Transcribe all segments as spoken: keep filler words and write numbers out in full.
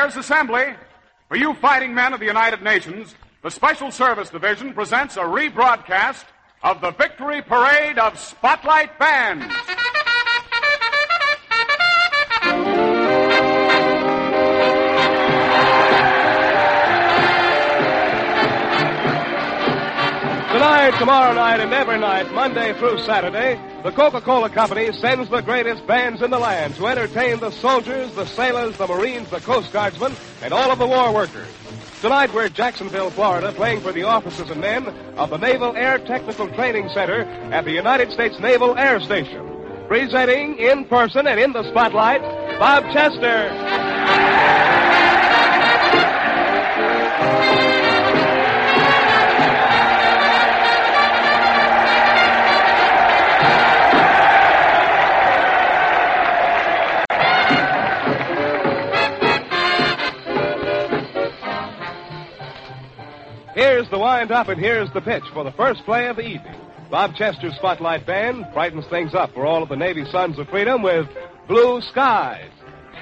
Players Assembly. For you fighting men of the United Nations, the Special Service Division presents a rebroadcast of the Victory Parade of Spotlight Bands. Tonight, tomorrow night, and every night, Monday through Saturday, the Coca-Cola Company sends the greatest bands in the land to entertain the soldiers, the sailors, the Marines, the Coast Guardsmen, and all of the war workers. Tonight, we're at Jacksonville, Florida, playing for the officers and men of the Naval Air Technical Training Center at the United States Naval Air Station. Presenting in person and in the spotlight, Bob Chester. Here's the wind-up and here's the pitch for the first play of the evening. Bob Chester's Spotlight Band brightens things up for all of the Navy Sons of Freedom with Blue Skies.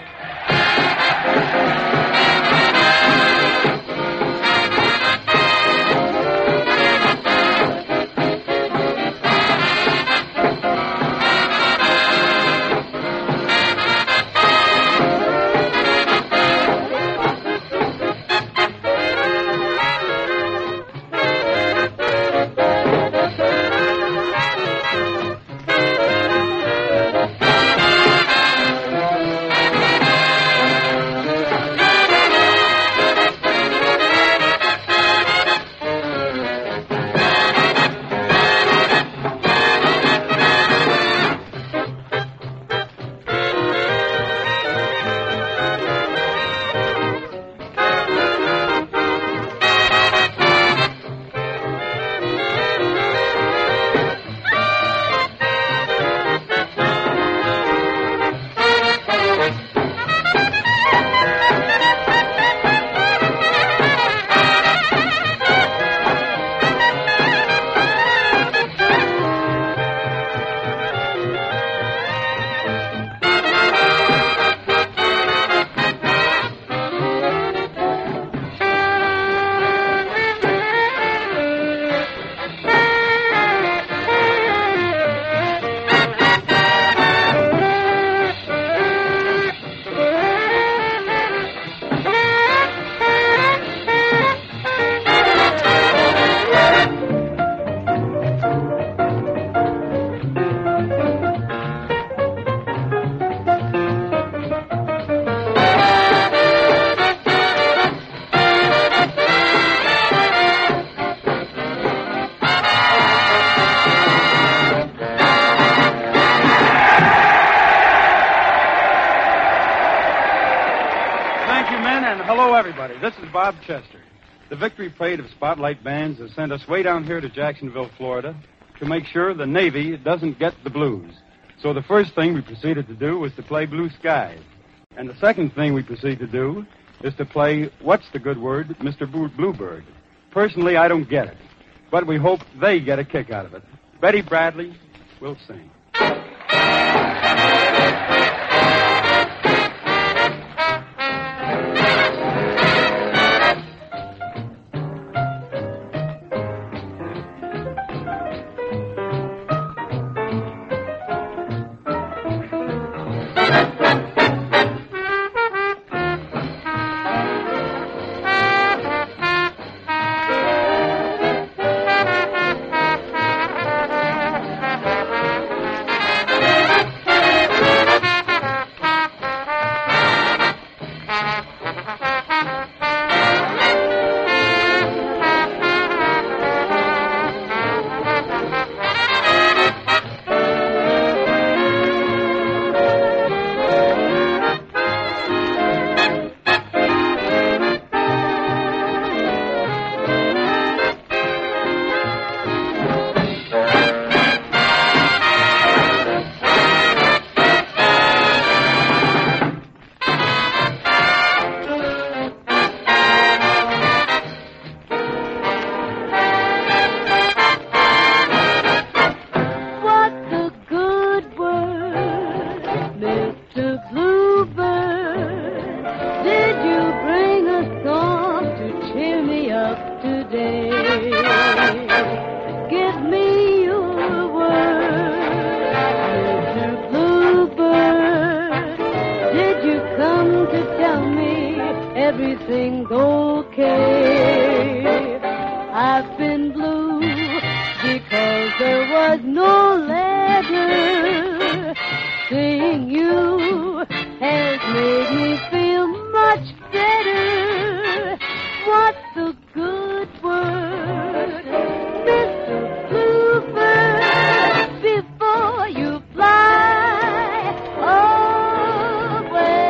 This is Bob Chester. The Victory Parade of Spotlight Bands has sent us way down here to Jacksonville, Florida, to make sure the Navy doesn't get the blues. So the first thing we proceeded to do was to play Blue Skies. And the second thing we proceeded to do is to play What's the Good Word, Mister Bluebird. Personally, I don't get it, but we hope they get a kick out of it. Betty Bradley will sing. everything's okay. I've been blue because there was no letter. Seeing you has made me feel much better. What's the good word, Mister Bluebird, before you fly away?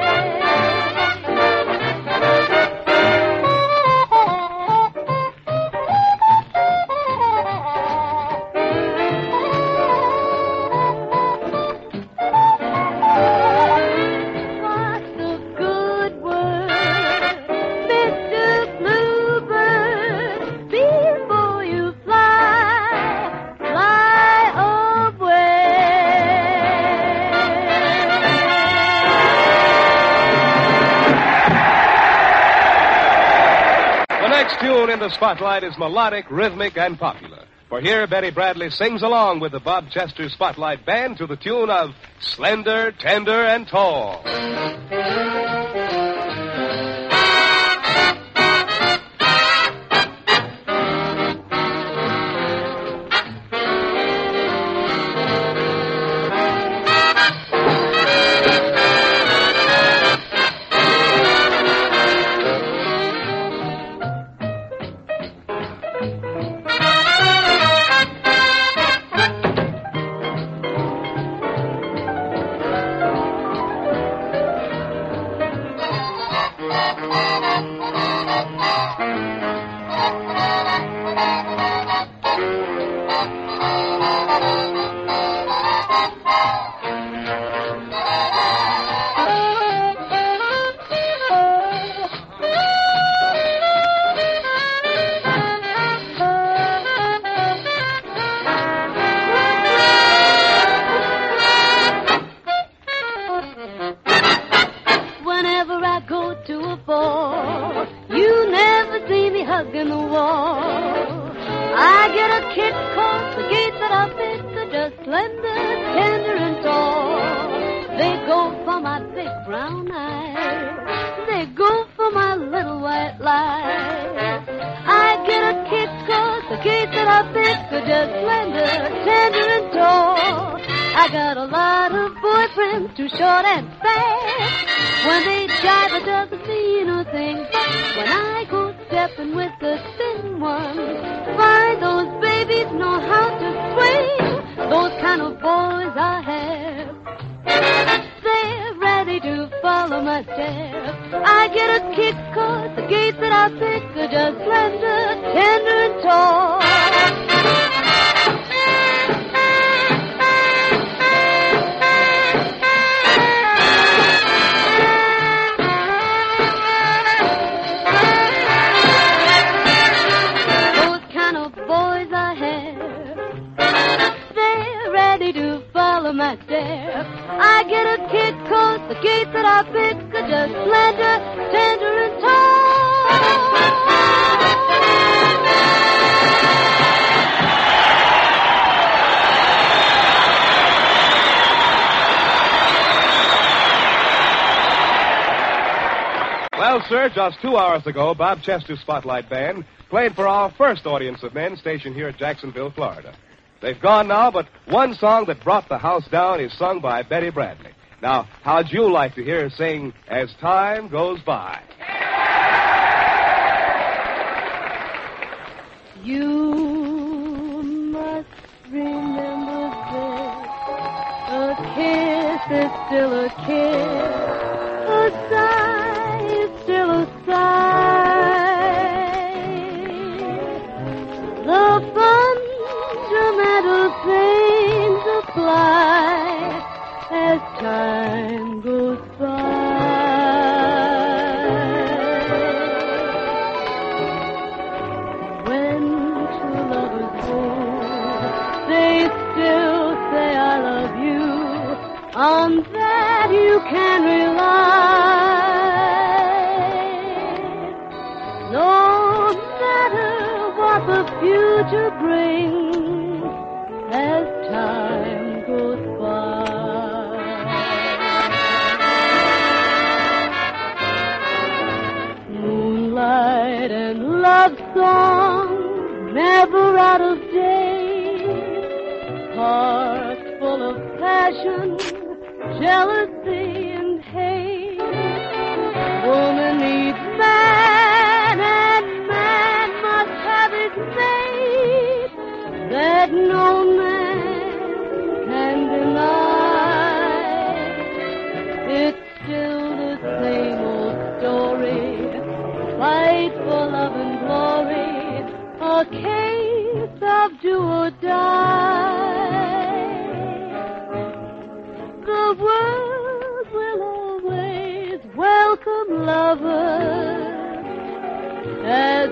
What's the good word, Mister Bluebird, before you fly, fly away? The next tune in the spotlight is melodic, rhythmic, and popular. For here, Betty Bradley sings along with the Bob Chester Spotlight Band to the tune of Slender, Tender, and Tall. Whenever I go to a ball, you never see me hugging the wall. I get a kick 'cause the gates that I pick are just slender, tender, and tall. They go for my big brown eyes. They go for my little white lies. I get a kick 'cause the gates that I pick are just slender, tender, and tall. I got a lot of boyfriends, too short and fast. When they jive, it doesn't mean a thing. But when I go stepping with the thin ones, find those babies know how to swing. Those kind of boys I have. They're ready to follow my step. I get a kick 'cause the gates that I pick are just slender, tender, and tall. My step. I get a kick 'cause the gates that I pick are just slender, tender, and tall. Well, sir, just two hours ago, Bob Chester's Spotlight Band played for our first audience of men stationed here at Jacksonville, Florida. They've gone now, but one song that brought the house down is sung by Betty Bradley. Now, how'd you like to hear her sing As Time Goes By? You must remember this. A kiss is still a kiss. A sigh is still a sigh. The fundamental things apply as time goes by. When two lovers hold, they still say I love you. On that you can rely. No matter what the future brings as time goes by. out of date. Hearts full of passion, jealousy and hate. Woman needs man, and man must have his mate. That no man can deny. It's still the same old story. Fight for love and glory. A case of do or die. The world will always welcome lovers as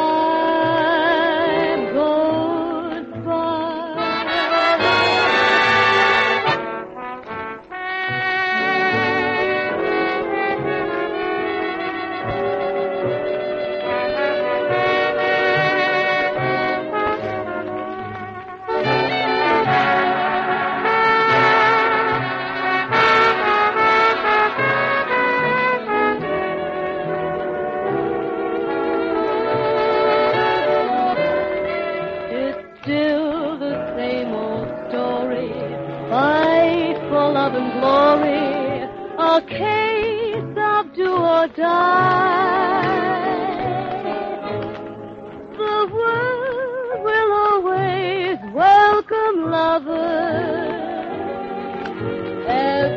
time goes by. Still the same old story. Fight for love and glory. A case of do or die. The world will always welcome lovers as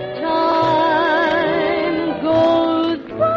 time goes by.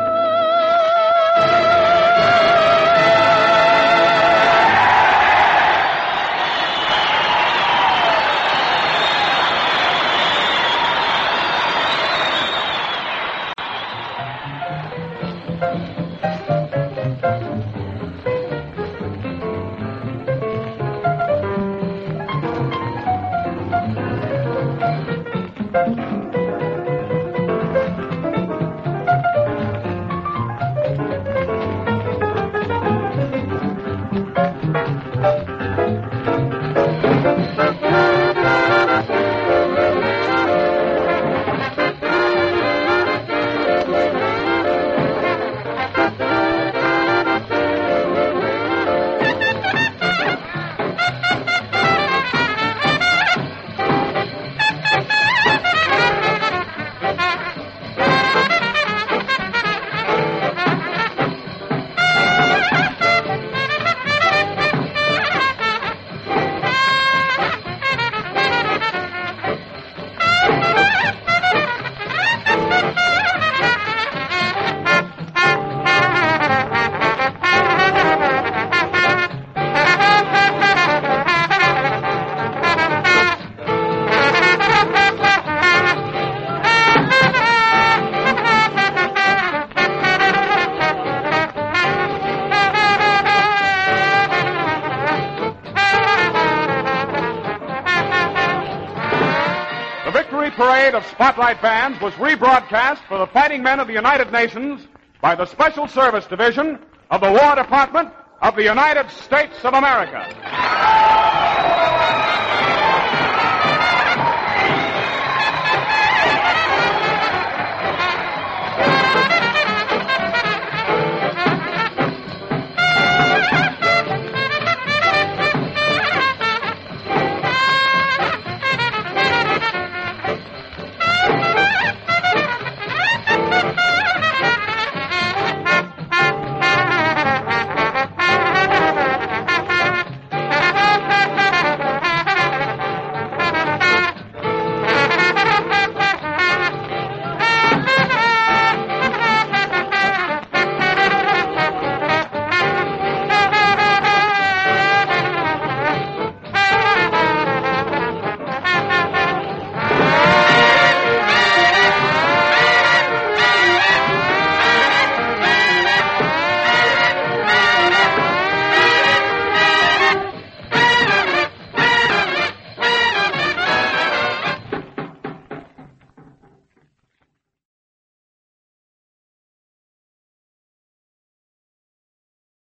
Parade of Spotlight Bands was rebroadcast for the fighting men of the United Nations by the Special Service Division of the War Department of the United States of America.